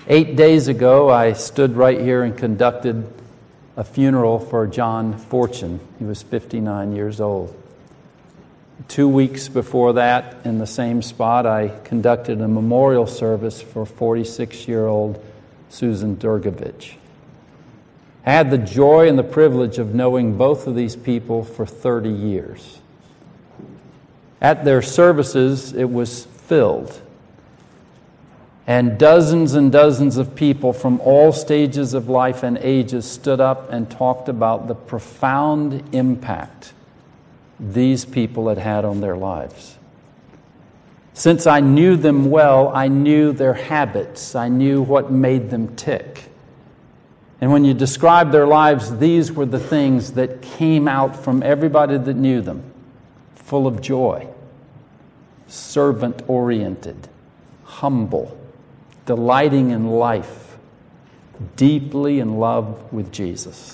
8 days ago, I stood right here and conducted a funeral for John Fortune. He was 59 years old. 2 weeks before that, in the same spot, I conducted a memorial service for 46-year-old Susan Durgovich. I had the joy and the privilege of knowing both of these people for 30 years. At their services, it was filled. And dozens of people from all stages of life and ages stood up and talked about the profound impact these people had had on their lives. Since I knew them well, I knew their habits. I knew what made them tick. And when you describe their lives, these were the things that came out from everybody that knew them. Full of joy, servant-oriented, humble, delighting in life, deeply in love with Jesus.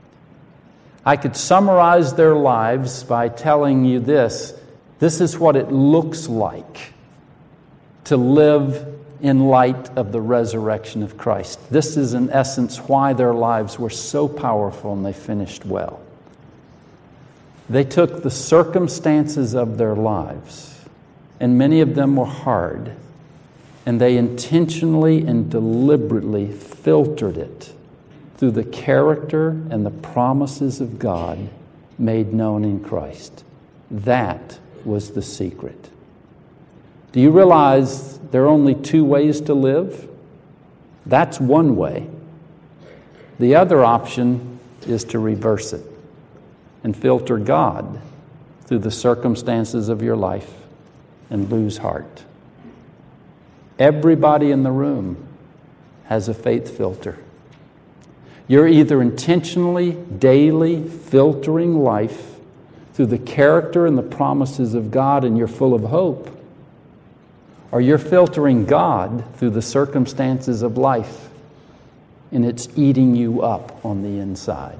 I could summarize their lives by telling you this. This is what it looks like to live in light of the resurrection of Christ. This is, in essence, why their lives were so powerful and they finished well. They took the circumstances of their lives, and many of them were hard, and they intentionally and deliberately filtered it through the character and the promises of God made known in Christ. That was the secret. Do you realize there are only two ways to live? That's one way. The other option is to reverse it and filter God through the circumstances of your life and lose heart. Everybody in the room has a faith filter. You're either intentionally, daily filtering life through the character and the promises of God and you're full of hope, or you're filtering God through the circumstances of life and it's eating you up on the inside.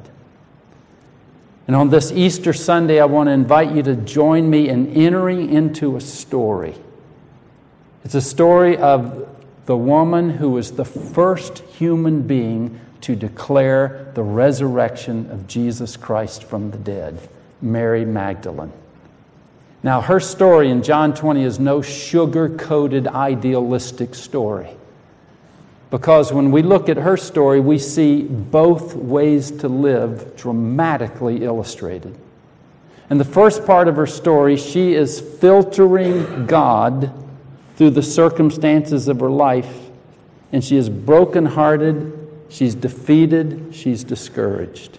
And on this Easter Sunday, I want to invite you to join me in entering into a story. It's a story of the woman who was the first human being to declare the resurrection of Jesus Christ from the dead, Mary Magdalene. Now, her story in John 20 is no sugar-coated, idealistic story. Because when we look at her story, we see both ways to live dramatically illustrated. In the first part of her story, she is filtering God through the circumstances of her life, and she is brokenhearted, she's defeated, she's discouraged.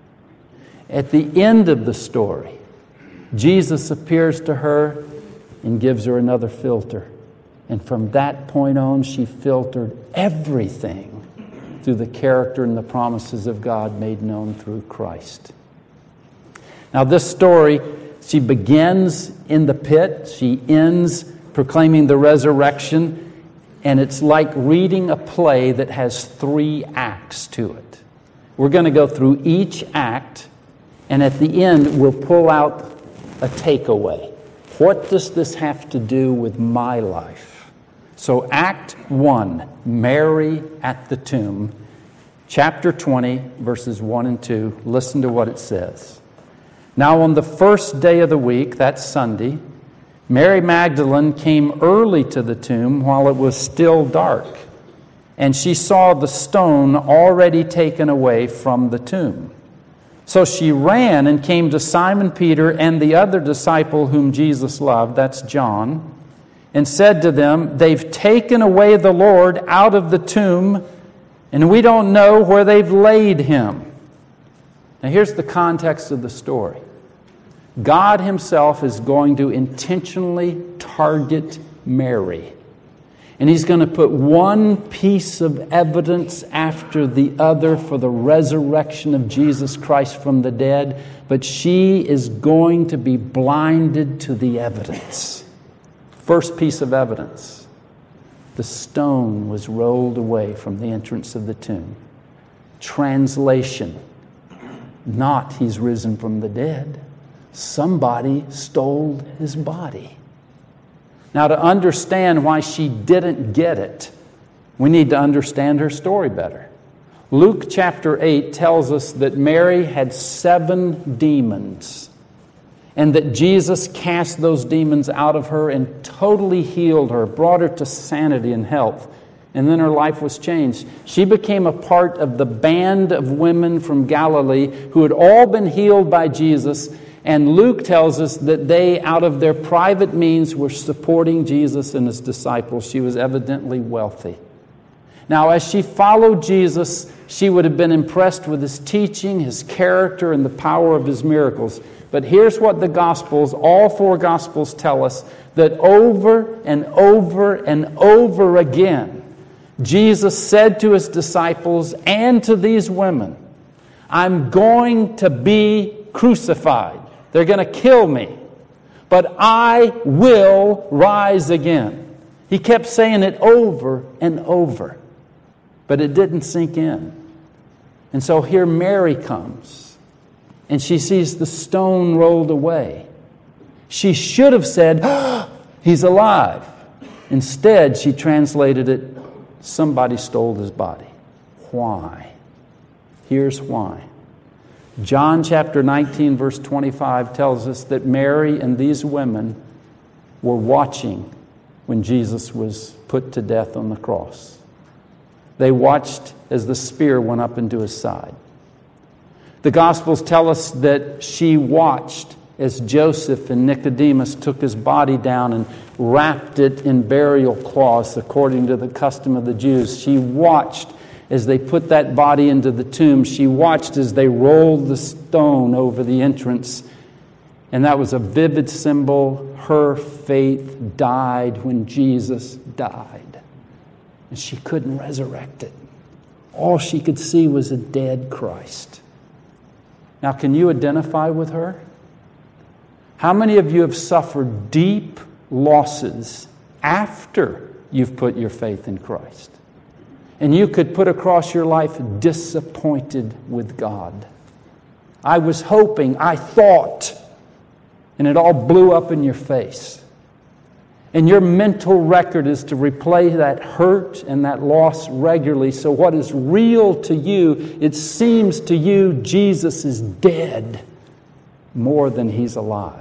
At the end of the story, Jesus appears to her and gives her another filter. And from that point on, she filtered everything through the character and the promises of God made known through Christ. Now, this story, she begins in the pit, she ends proclaiming the resurrection, and it's like reading a play that has 3 acts to it. We're going to go through each act, and at the end, we'll pull out a takeaway. What does this have to do with my life? So Act 1, Mary at the tomb, chapter 20, verses 1 and 2. Listen to what it says. Now on the first day of the week, that's Sunday, Mary Magdalene came early to the tomb while it was still dark, and she saw the stone already taken away from the tomb. So she ran and came to Simon Peter and the other disciple whom Jesus loved, that's John, and said to them, "They've taken away the Lord out of the tomb, and we don't know where they've laid him." Now here's the context of the story. God himself is going to intentionally target Mary. And he's going to put one piece of evidence after the other for the resurrection of Jesus Christ from the dead, but she is going to be blinded to the evidence. First piece of evidence: the stone was rolled away from the entrance of the tomb. Translation: not he's risen from the dead. Somebody stole his body. Now, to understand why she didn't get it, We need to understand her story better. Luke chapter 8 tells us that Mary had 7 demons, and that Jesus cast those demons out of her and totally healed her, brought her to sanity and health. And then her life was changed. She became a part of the band of women from Galilee who had all been healed by Jesus. And Luke tells us that they, out of their private means, were supporting Jesus and his disciples. She was evidently wealthy. Now, as she followed Jesus, she would have been impressed with his teaching, his character, and the power of his miracles. But here's what the Gospels, all 4 Gospels, tell us, that over and over and over again, Jesus said to his disciples and to these women, I'm going to be crucified. They're going to kill me, but I will rise again. He kept saying it over and over, but it didn't sink in. And so here Mary comes, and she sees the stone rolled away. She should have said, he's alive. Instead, she translated it, somebody stole his body. Why? Here's why. John chapter 19, verse 25 tells us that Mary and these women were watching when Jesus was put to death on the cross. They watched as the spear went up into his side. The Gospels tell us that she watched as Joseph and Nicodemus took his body down and wrapped it in burial cloths according to the custom of the Jews. She watched as they put that body into the tomb. She watched as they rolled the stone over the entrance. And that was a vivid symbol. Her faith died when Jesus died. And she couldn't resurrect it. All she could see was a dead Christ. Now, can you identify with her? How many of you have suffered deep losses after you've put your faith in Christ? And you could put across your life disappointed with God. I was hoping, I thought, and it all blew up in your face. And your mental record is to replay that hurt and that loss regularly. So what is real to you, it seems to you Jesus is dead more than he's alive.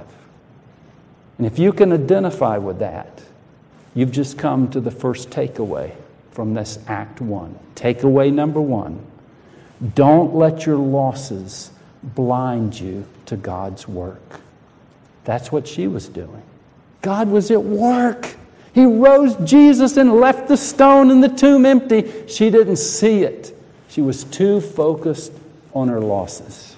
And if you can identify with that, you've just come to the first takeaway from this Act 1. Takeaway number 1, don't let your losses blind you to God's work. That's what she was doing. God was at work. He rose Jesus and left the stone in the tomb empty. She didn't see it. She was too focused on her losses.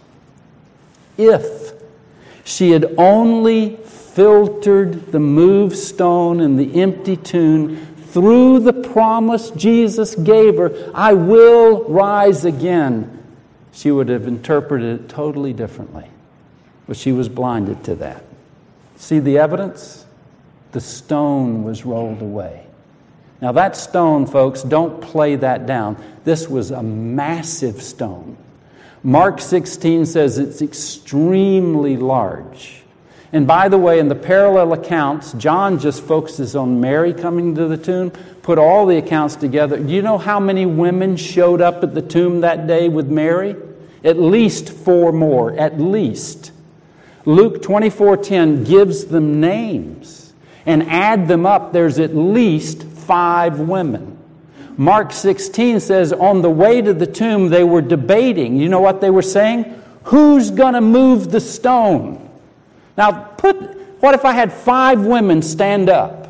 If she had only filtered the moved stone and the empty tomb through the promise Jesus gave her, I will rise again, she would have interpreted it totally differently. But she was blinded to that. See the evidence? The stone was rolled away. Now that stone, folks, don't play that down. This was a massive stone. Mark 16 says it's extremely large. And by the way, in the parallel accounts, John just focuses on Mary coming to the tomb. Put all the accounts together. Do you know how many women showed up at the tomb that day with Mary? At least 4 more, at least. Luke 24:10 gives them names. And add them up, there's at least 5 women. Mark 16 says on the way to the tomb, they were debating. You know what they were saying? Who's going to move the stone? Now, what if I had 5 women stand up?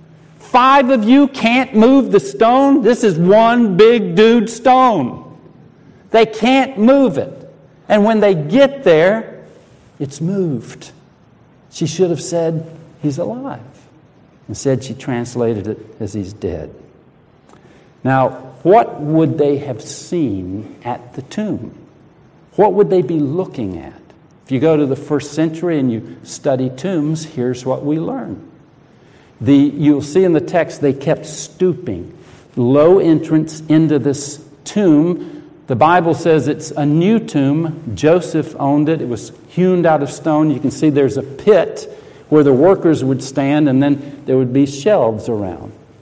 5 of you can't move the stone? This is one big dude stone. They can't move it. And when they get there, it's moved. She should have said, he's alive. Instead, she translated it as he's dead. Now, what would they have seen at the tomb? What would they be looking at? If you go to the first century and you study tombs, here's what we learn. You'll see in the text they kept stooping. Low entrance into this tomb. The Bible says it's a new tomb. Joseph owned it. It was hewn out of stone. You can see there's a pit where the workers would stand, and then there would be shelves around.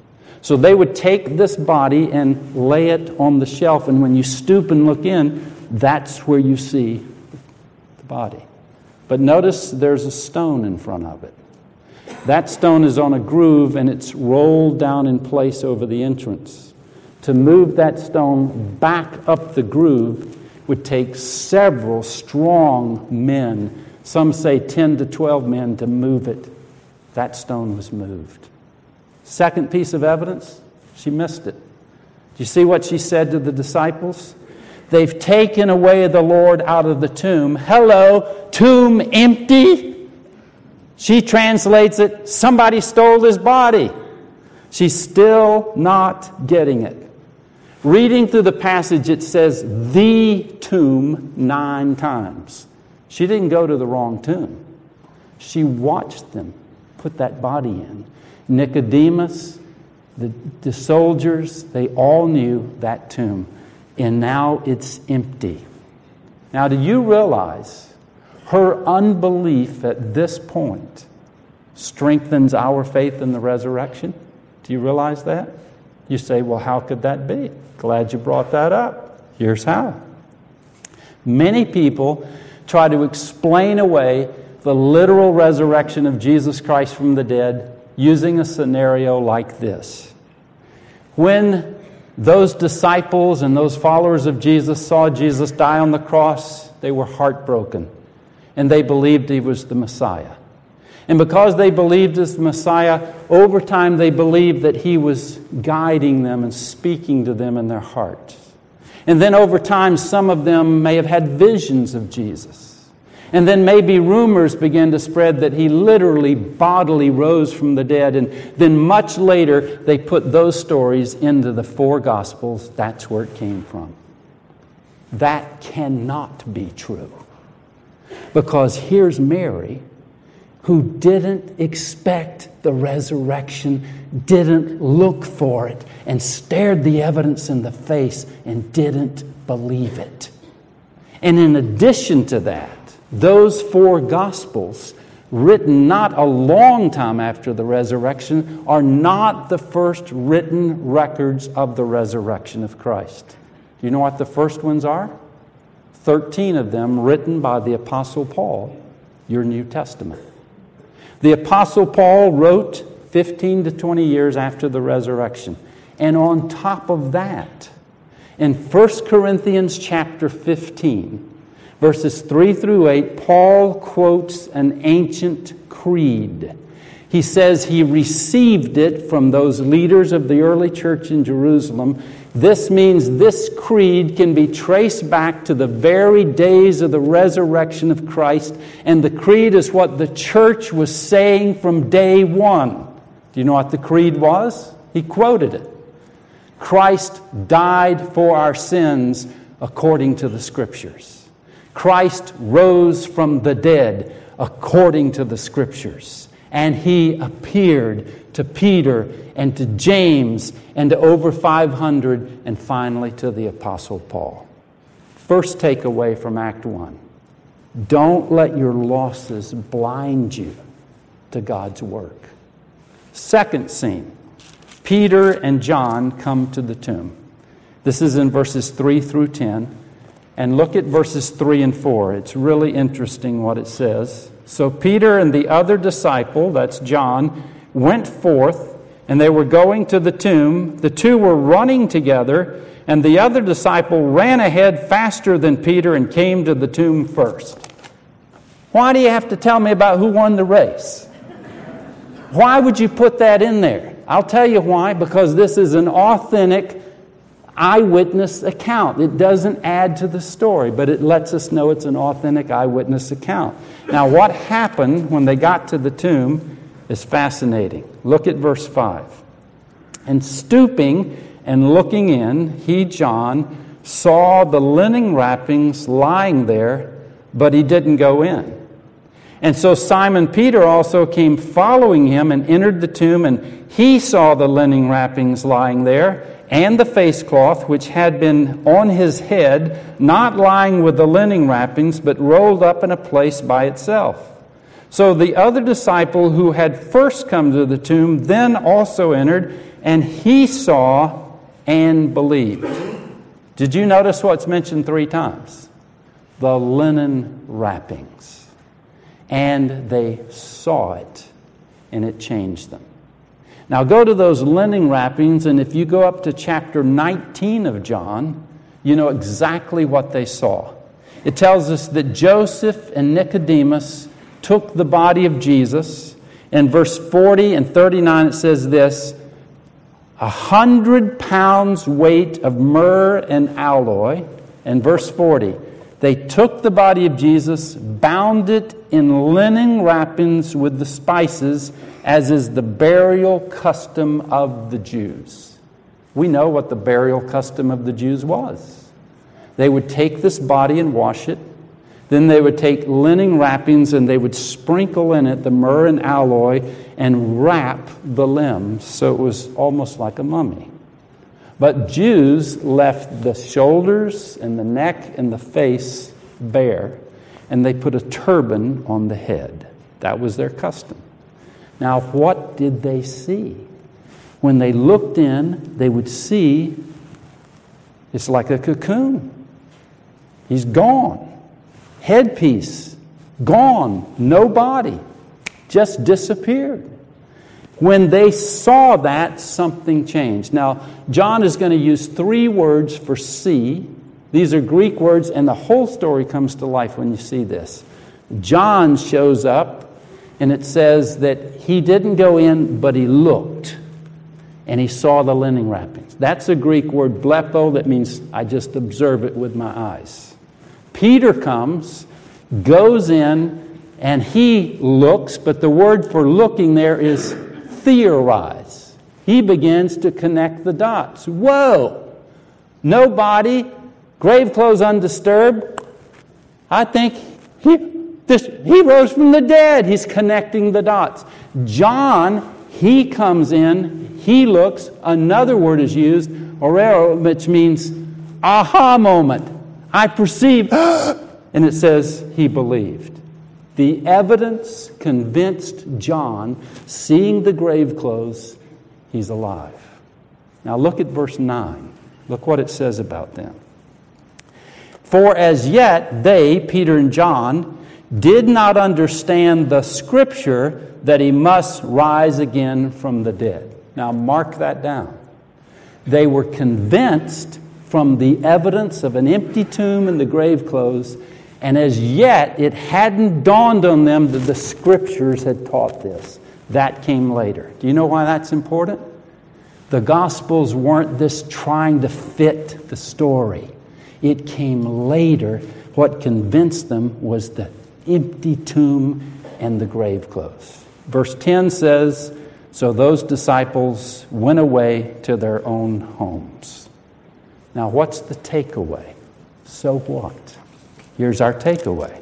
So they would take this body and lay it on the shelf, and when you stoop and look in, that's where you see the body. But notice there's a stone in front of it. That stone is on a groove, and it's rolled down in place over the entrance. To move that stone back up the groove would take several strong men, some say 10 to 12 men, to move it. That stone was moved. Second piece of evidence, she missed it. Do you see what she said to the disciples? They've taken away the Lord out of the tomb. Hello, tomb empty? She translates it, somebody stole his body. She's still not getting it. Reading through the passage, it says the tomb 9 times. She didn't go to the wrong tomb. She watched them put that body in. Nicodemus, the soldiers, they all knew that tomb. And now it's empty. Now, do you realize her unbelief at this point strengthens our faith in the resurrection? Do you realize that? You say, well, how could that be? Glad you brought that up. Here's how. Many people try to explain away the literal resurrection of Jesus Christ from the dead using a scenario like this. When those disciples and those followers of Jesus saw Jesus die on the cross, they were heartbroken, and they believed he was the Messiah. And because they believed as the Messiah, over time they believed that he was guiding them and speaking to them in their hearts. And then over time, some of them may have had visions of Jesus. And then maybe rumors began to spread that he literally, bodily rose from the dead. And then much later, they put those stories into the 4 Gospels. That's where it came from. That cannot be true. Because here's Mary, who didn't expect the resurrection, didn't look for it, and stared the evidence in the face and didn't believe it. And in addition to that, those 4 Gospels, written not a long time after the resurrection, are not the first written records of the resurrection of Christ. Do you know what the first ones are? 13 of them written by the Apostle Paul, your New Testament. The Apostle Paul wrote 15 to 20 years after the resurrection. And on top of that, in 1 Corinthians chapter 15, verses 3 through 8, Paul quotes an ancient creed. He says he received it from those leaders of the early church in Jerusalem. This means this creed can be traced back to the very days of the resurrection of Christ, and the creed is what the church was saying from day one. Do you know what the creed was? He quoted it. Christ died for our sins according to the Scriptures. Christ rose from the dead according to the Scriptures. And he appeared to Peter and to James and to over 500 and finally to the Apostle Paul. First takeaway from Act 1. Don't let your losses blind you to God's work. Second scene. Peter and John come to the tomb. This is in verses 3 through 10. And look at verses 3 and 4. It's really interesting what it says. So Peter and the other disciple, that's John, went forth, and they were going to the tomb. The 2 were running together, and the other disciple ran ahead faster than Peter and came to the tomb first. Why do you have to tell me about who won the race? Why would you put that in there? I'll tell you why. Because this is an authentic eyewitness account. It doesn't add to the story, but it lets us know it's an authentic eyewitness account. Now, what happened when they got to the tomb is fascinating. Look at verse 5. And stooping and looking in, he, John, saw the linen wrappings lying there, but he didn't go in. And so Simon Peter also came following him and entered the tomb, and he saw the linen wrappings lying there, and the face cloth which had been on his head, not lying with the linen wrappings, but rolled up in a place by itself. So the other disciple who had first come to the tomb then also entered, and he saw and believed. Did you notice what's mentioned 3 times? The linen wrappings. And they saw it, and it changed them. Now go to those linen wrappings, and if you go up to chapter 19 of John, you know exactly what they saw. It tells us that Joseph and Nicodemus took the body of Jesus. In verse 40 and 39 it says this, 100 pounds weight of myrrh and aloe. And verse 40, they took the body of Jesus, bound it in linen wrappings with the spices, as is the burial custom of the Jews. We know what the burial custom of the Jews was. They would take this body and wash it. Then they would take linen wrappings and they would sprinkle in it the myrrh and aloe and wrap the limbs so it was almost like a mummy. But Jews left the shoulders and the neck and the face bare, and they put a turban on the head. That was their custom. Now, what did they see? When they looked in, they would see it's like a cocoon. He's gone. Headpiece, gone. No body. Just disappeared. When they saw that, something changed. Now, John is going to use 3 words for see. These are Greek words, and the whole story comes to life when you see this. John shows up, and it says that he didn't go in, but he looked, and he saw the linen wrappings. That's a Greek word, blepo, that means I just observe it with my eyes. Peter comes, goes in, and he looks, but the word for looking there is theorize. He begins to connect the dots. Whoa! No body, grave clothes undisturbed. I think he rose from the dead. He's connecting the dots. John, he comes in, he looks. Another word is used, oreo, which means aha moment. I perceive, and it says he believed. The evidence convinced John, seeing the grave clothes, he's alive. Now look at verse 9. Look what it says about them. For as yet they, Peter and John, did not understand the scripture that he must rise again from the dead. Now mark that down. They were convinced from the evidence of an empty tomb and the grave clothes, and as yet it hadn't dawned on them that the scriptures had taught this. That came later. Do you know why that's important? The Gospels weren't this trying to fit the story. It came later. What convinced them was the empty tomb and the grave clothes. Verse 10 says, so those disciples went away to their own homes. Now, what's the takeaway? So what? Here's our takeaway.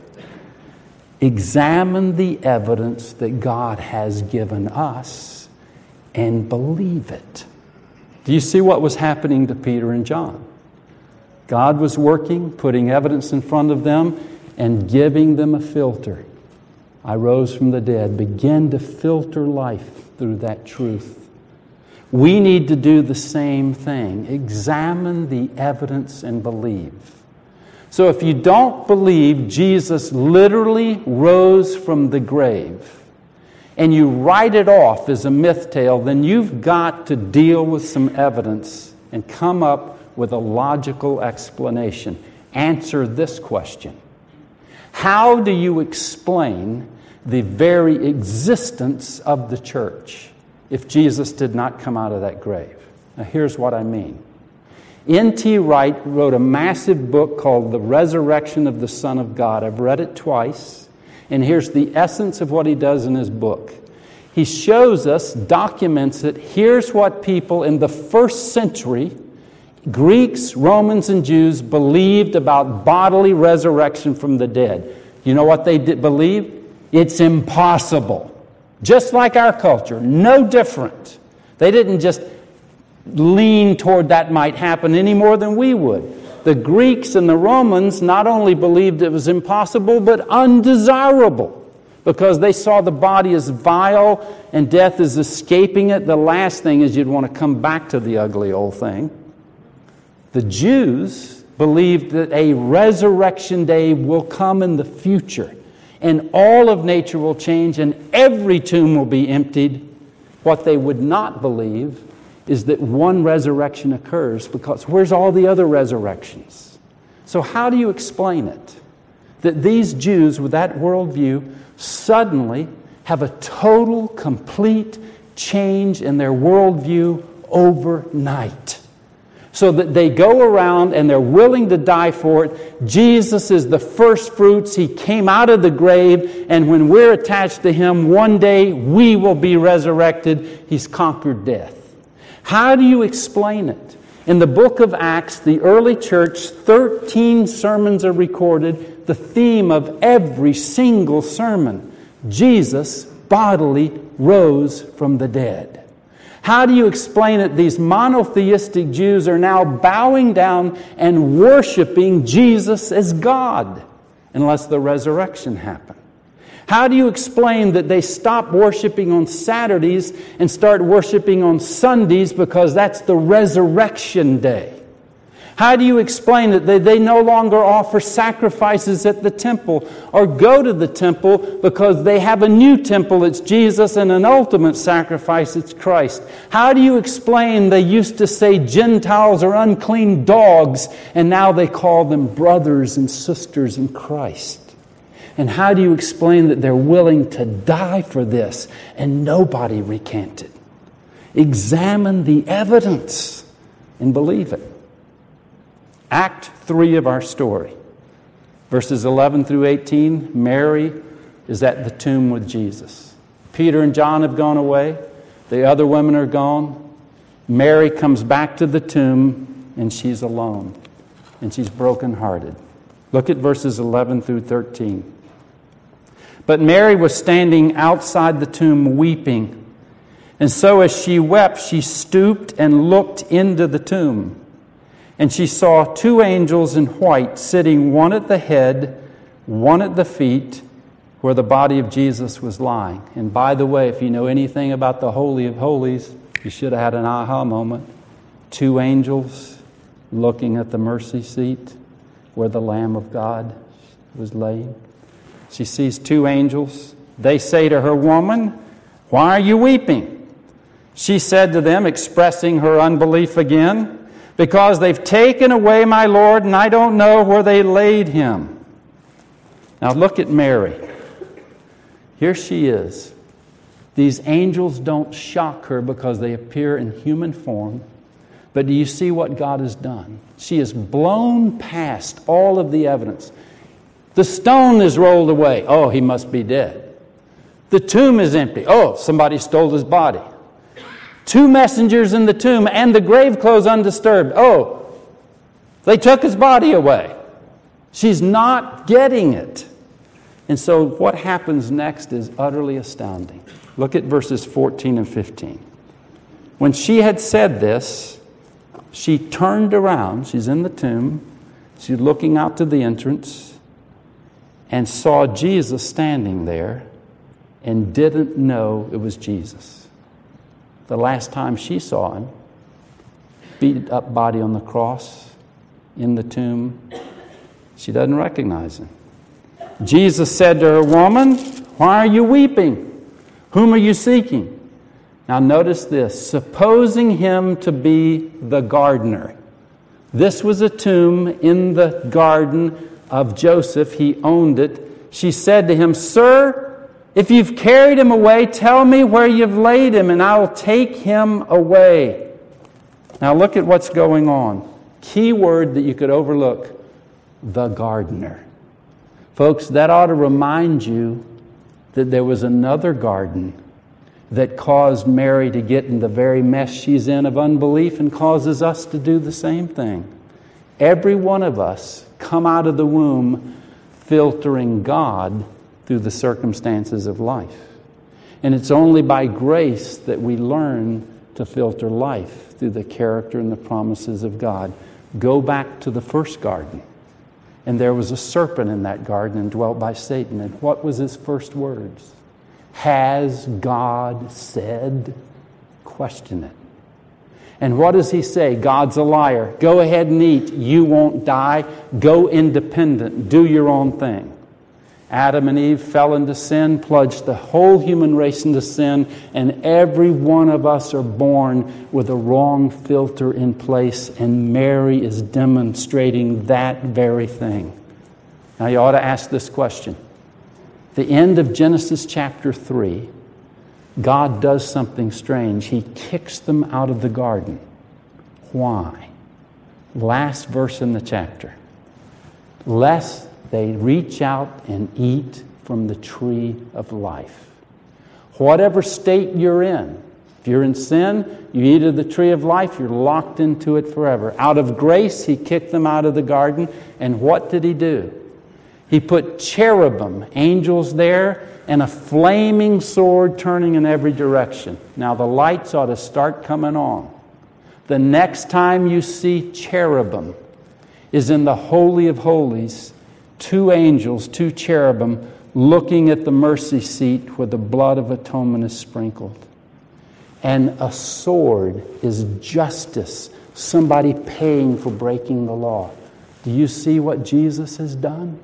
Examine the evidence that God has given us and believe it. Do you see what was happening to Peter and John? God was working, putting evidence in front of them and giving them a filter. I rose from the dead. Begin to filter life through that truth. We need to do the same thing. Examine the evidence and believe. So if you don't believe Jesus literally rose from the grave and you write it off as a myth tale, then you've got to deal with some evidence and come up with a logical explanation. Answer this question. How do you explain the very existence of the church if Jesus did not come out of that grave? Now here's what I mean. N.T. Wright wrote a massive book called The Resurrection of the Son of God. I've read it twice, and here's the essence of what he does in his book. He shows us, documents it. Here's what people in the first century, Greeks, Romans, and Jews, believed about bodily resurrection from the dead. You know what they did believe? It's impossible. Just like our culture, no different. They didn't just lean toward that might happen any more than we would. The Greeks and the Romans not only believed it was impossible, but undesirable. because they saw the body as vile and death is escaping it. The last thing is you'd want to come back to the ugly old thing. The Jews believed that a resurrection day will come in the future, and all of nature will change, and every tomb will be emptied. What they would not believe is that one resurrection occurs, because where's all the other resurrections? So how do you explain it? That these Jews with that worldview suddenly have a total, complete change in their worldview overnight. So that they go around and they're willing to die for it. Jesus is the first fruits. He came out of the grave, and when we're attached to Him, one day we will be resurrected. He's conquered death. How do you explain it? In the book of Acts, the early church, 13 sermons are recorded. The theme of every single sermon, Jesus bodily rose from the dead. How do you explain it? These monotheistic Jews are now bowing down and worshiping Jesus as God, unless the resurrection happened. How do you explain that they stop worshiping on Saturdays and start worshiping on Sundays because that's the resurrection day? How do you explain that they no longer offer sacrifices at the temple or go to the temple because they have a new temple, it's Jesus, and an ultimate sacrifice, it's Christ? How do you explain they used to say Gentiles are unclean dogs, and now they call them brothers and sisters in Christ? And how do you explain that they're willing to die for this and nobody recanted? Examine the evidence and believe it. Act 3 of our story, verses 11 through 18, Mary is at the tomb with Jesus. Peter and John have gone away. The other women are gone. Mary comes back to the tomb, and she's alone, and she's brokenhearted. Look at verses 11 through 13. But Mary was standing outside the tomb weeping, and so as she wept, she stooped and looked into the tomb. And she saw 2 angels in white sitting, one at the head, one at the feet, where the body of Jesus was lying. And by the way, if you know anything about the Holy of Holies, you should have had an aha moment. 2 angels looking at the mercy seat where the Lamb of God was laid. She sees 2 angels. They say to her, "Woman, why are you weeping?" She said to them, expressing her unbelief again, "Because they've taken away my Lord, and I don't know where they laid Him." Now look at Mary. Here she is. These angels don't shock her because they appear in human form. But do you see what God has done? She has blown past all of the evidence. The stone is rolled away. Oh, he must be dead. The tomb is empty. Oh, somebody stole his body. 2 messengers in the tomb and the grave clothes undisturbed. Oh, they took his body away. She's not getting it. And so what happens next is utterly astounding. Look at verses 14 and 15. When she had said this, she turned around. She's in the tomb. She's looking out to the entrance and saw Jesus standing there and didn't know it was Jesus. The last time she saw Him, beat up body on the cross, in the tomb, she doesn't recognize Him. Jesus said to her, "Woman, why are you weeping? Whom are you seeking?" Now notice this, supposing Him to be the gardener. This was a tomb in the garden of Joseph. He owned it. She said to him, "Sir, if you've carried him away, tell me where you've laid him, and I will take him away." Now look at what's going on. Key word that you could overlook, the gardener. Folks, that ought to remind you that there was another garden that caused Mary to get in the very mess she's in of unbelief and causes us to do the same thing. Every one of us come out of the womb filtering God through the circumstances of life. And it's only by grace that we learn to filter life through the character and the promises of God. Go back to the first garden. And there was a serpent in that garden and dwelt by Satan. And what was his first words? Has God said? Question it. And what does he say? God's a liar. Go ahead and eat. You won't die. Go independent. Do your own thing. Adam and Eve fell into sin, plunged the whole human race into sin, and every one of us are born with a wrong filter in place, and Mary is demonstrating that very thing. Now you ought to ask this question. The end of Genesis chapter 3, God does something strange. He kicks them out of the garden. Why? Last verse in the chapter. Lest they reach out and eat from the tree of life. Whatever state you're in, if you're in sin, you eat of the tree of life, you're locked into it forever. Out of grace, he kicked them out of the garden. And what did he do? He put cherubim, angels there, and a flaming sword turning in every direction. Now the lights ought to start coming on. The next time you see cherubim is in the Holy of Holies. 2 angels, 2 cherubim, looking at the mercy seat where the blood of atonement is sprinkled. And a sword is justice, somebody paying for breaking the law. Do you see what Jesus has done?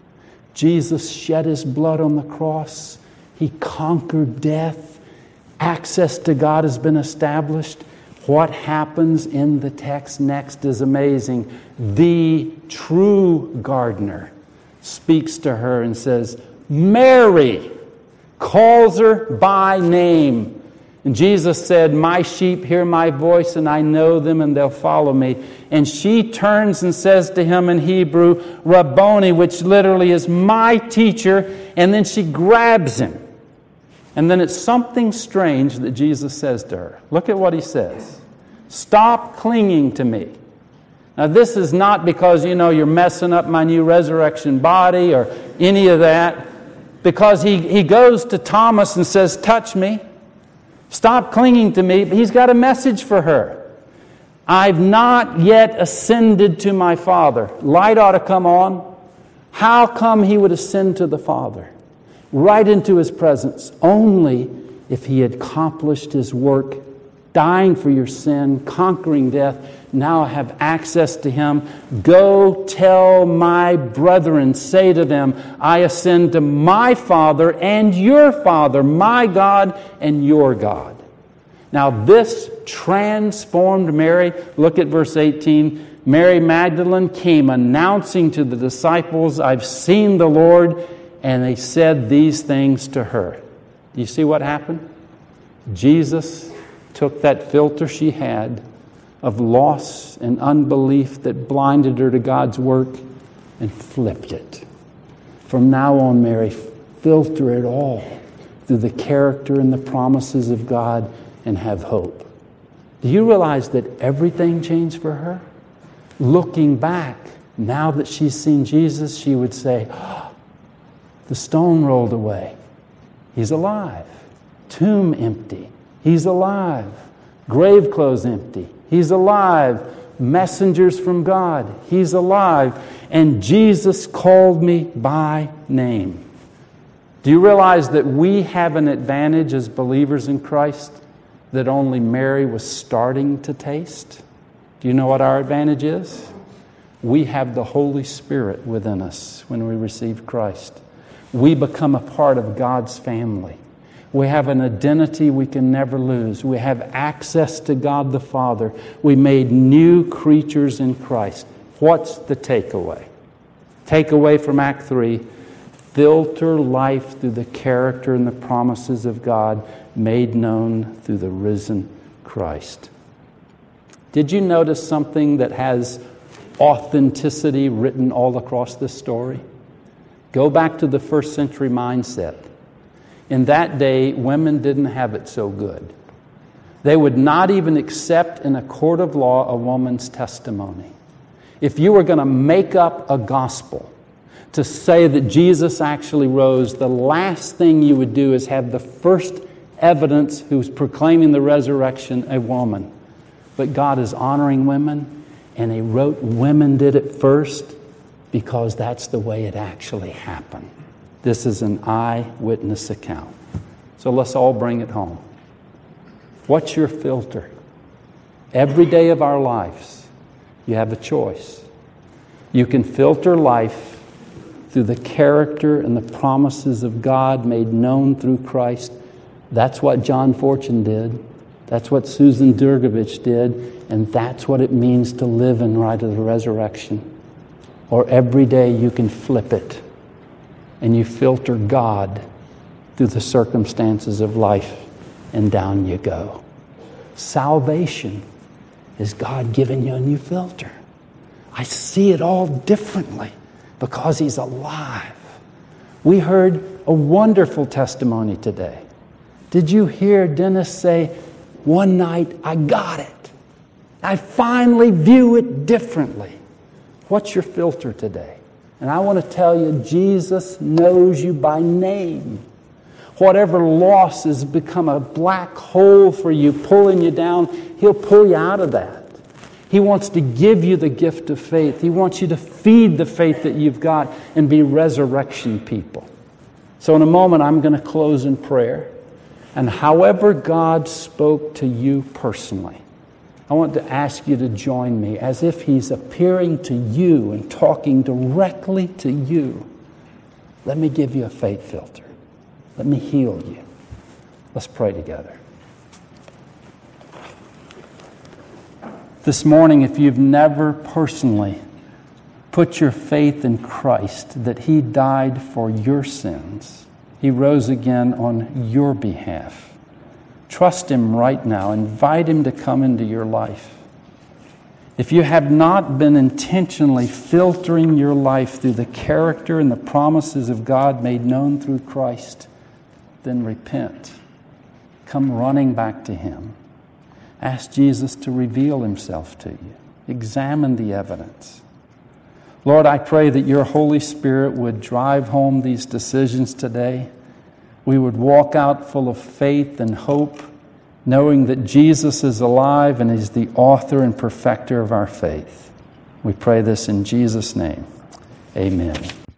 Jesus shed his blood on the cross. He conquered death. Access to God has been established. What happens in the text next is amazing. The true gardener speaks to her and says, Mary, calls her by name. And Jesus said, my sheep hear my voice, and I know them, and they'll follow me. And she turns and says to him in Hebrew, Rabboni, which literally is my teacher. And then she grabs him. And then it's something strange that Jesus says to her. Look at what he says. Stop clinging to me. Now, this is not because, you're messing up my new resurrection body or any of that. Because he goes to Thomas and says, touch me. Stop clinging to me. But he's got a message for her. I've not yet ascended to my Father. Light ought to come on. How come he would ascend to the Father? Right into his presence. Only if he had accomplished his work, dying for your sin, conquering death. Now I have access to him. Go tell my brethren, say to them, I ascend to my Father and your Father, my God and your God. Now this transformed Mary. Look at verse 18. Mary Magdalene came announcing to the disciples, I've seen the Lord. And they said these things to her. Do you see what happened? Jesus took that filter she had of loss and unbelief that blinded her to God's work and flipped it. From now on, Mary, filter it all through the character and the promises of God and have hope. Do you realize that everything changed for her? Looking back, now that she's seen Jesus, she would say, the stone rolled away. He's alive. Tomb empty. He's alive. Grave clothes empty. He's alive. Messengers from God. He's alive. And Jesus called me by name. Do you realize that we have an advantage as believers in Christ that only Mary was starting to taste? Do you know what our advantage is? We have the Holy Spirit within us when we receive Christ. We become a part of God's family. We have an identity we can never lose. We have access to God the Father. We made new creatures in Christ. What's the takeaway? Takeaway from Act 3, filter life through the character and the promises of God made known through the risen Christ. Did you notice something that has authenticity written all across this story? Go back to the first century mindset. In that day, women didn't have it so good. They would not even accept in a court of law a woman's testimony. If you were going to make up a gospel to say that Jesus actually rose, the last thing you would do is have the first evidence who's proclaiming the resurrection a woman. But God is honoring women, and He wrote women did it first. because that's the way it actually happened. This is an eyewitness account. So let's all bring it home. What's your filter? Every day of our lives, you have a choice. You can filter life through the character and the promises of God made known through Christ. That's what John Fortune did. That's what Susan Durgovich did. And that's what it means to live in light of the resurrection. Or every day you can flip it and you filter God through the circumstances of life, and down you go. Salvation is God giving you a new filter. I see it all differently because He's alive. We heard a wonderful testimony today. Did you hear Dennis say, one night I got it. I finally view it differently. What's your filter today? And I want to tell you, Jesus knows you by name. Whatever loss has become a black hole for you, pulling you down, He'll pull you out of that. He wants to give you the gift of faith. He wants you to feed the faith that you've got and be resurrection people. So in a moment, I'm going to close in prayer. And however God spoke to you personally, I want to ask you to join me as if He's appearing to you and talking directly to you. Let me give you a faith filter. Let me heal you. Let's pray together. This morning, if you've never personally put your faith in Christ, that He died for your sins, He rose again on your behalf, trust Him right now. Invite Him to come into your life. If you have not been intentionally filtering your life through the character and the promises of God made known through Christ, then repent. Come running back to Him. Ask Jesus to reveal Himself to you. Examine the evidence. Lord, I pray that Your Holy Spirit would drive home these decisions today. We would walk out full of faith and hope, knowing that Jesus is alive and is the author and perfecter of our faith. We pray this in Jesus' name. Amen.